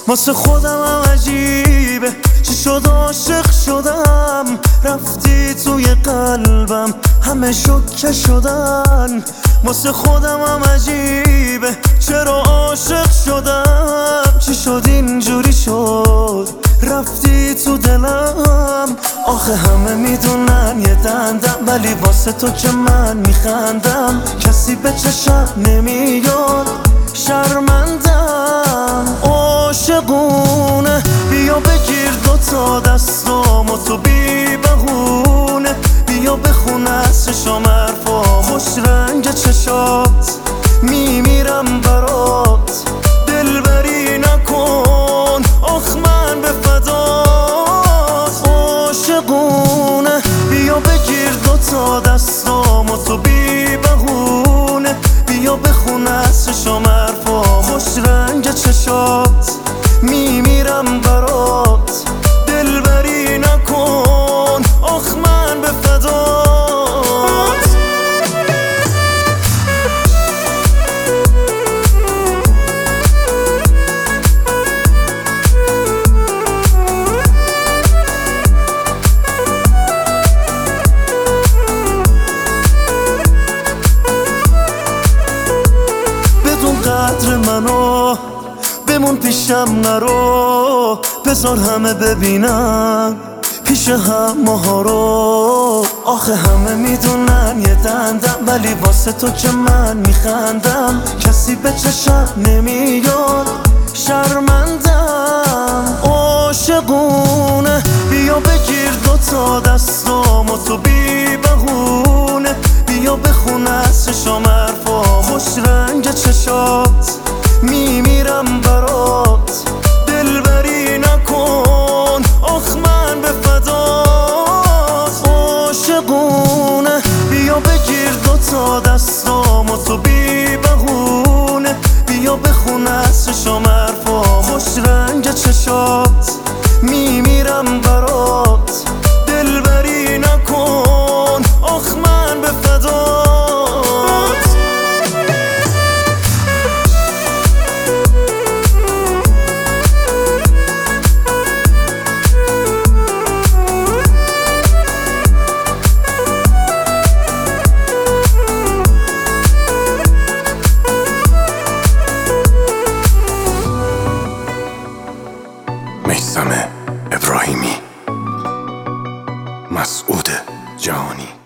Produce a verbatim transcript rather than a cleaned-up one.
واسه خودم هم عجیبه چی شد عاشق شدم، رفتی توی قلبم همه شکه شدن. واسه خودم هم عجیبه چرا عاشق شدم، چی شد اینجوری شد رفتی تو دلم. آخه همه میدونن یه دندم، ولی واسه تو که من میخندم. کسی به چشم نمیاد شرمندم. عاشقونه بیا بگیر دوتا دستامو تو بی بهونه، بیا بخون از چشام حرفا خوش رنگ چشات، میمیرم برات دلبری نکن آخ من به فدات. عاشقونه بیا بگیر دوتا دستامو تو بی بهونه، بیا بخون از چشام حرفا خوش رنگ چشات، میمیرم برات دلبری نکن آخ من به فدات. بدون قدر منو بمون پیشم نرو، بذار همه ببینن پیش هم ماها رو. آخه همه میدونن یه دندم، ولی واسه تو که من میخندم. کسی به چشم نمیاد شرمندم. عاشقونه بیا بگیر دوتا دستامو تو بی بهونه، بیا بخون از چشام حرفا خوش رنگ چشات، میمیرم برات دلبری نکن آخ من به فدات. عاشقونه بیا بگیر دوتا دستامو تو بی بهونه، بیا بخون از چشام حرفا خوش رنگ چشات، میمیرم برات دلبری نکن آخ من به فدات. میثم ابراهیمی، مسعود جهانی.